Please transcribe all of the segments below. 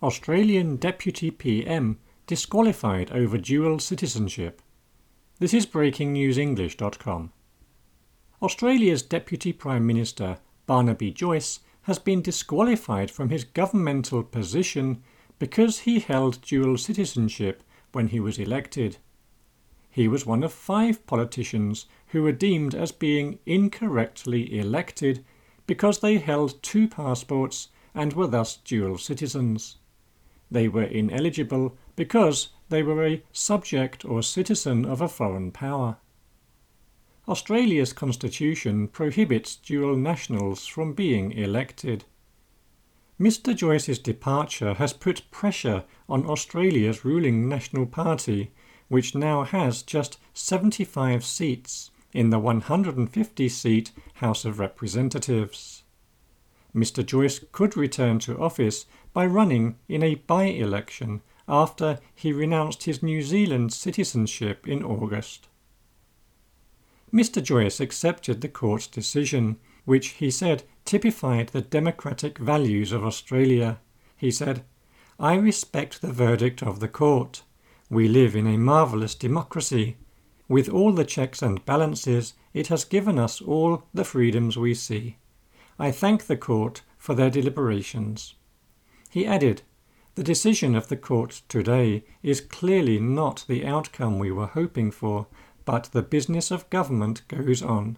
Australian Deputy PM disqualified over dual citizenship. This is breakingnewsenglish.com. Australia's Deputy Prime Minister Barnaby Joyce has been disqualified from his governmental position because he held dual citizenship when he was elected. He was one of 5 politicians who were deemed as being incorrectly elected because they held 2 passports and were thus dual citizens. They were ineligible because they were a subject or citizen of a foreign power. Australia's constitution prohibits dual nationals from being elected. Mr. Joyce's departure has put pressure on Australia's ruling National Party, which now has just 75 seats in the 150-seat House of Representatives. Mr. Joyce could return to office by running in a by-election after he renounced his New Zealand citizenship in August. Mr. Joyce accepted the court's decision, which he said typified the democratic values of Australia. He said, "I respect the verdict of the court. We live in a marvellous democracy. With all the checks and balances, it has given us all the freedoms we see. I thank the court for their deliberations." He added, "The decision of the court today is clearly not the outcome we were hoping for, but the business of government goes on."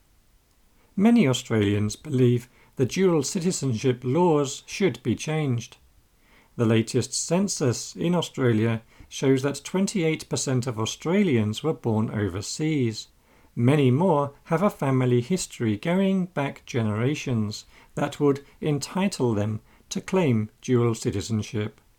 Many Australians believe the dual citizenship laws should be changed. The latest census in Australia shows that 28% of Australians were born overseas. Many more have a family history going back generations that would entitle them to claim dual citizenship.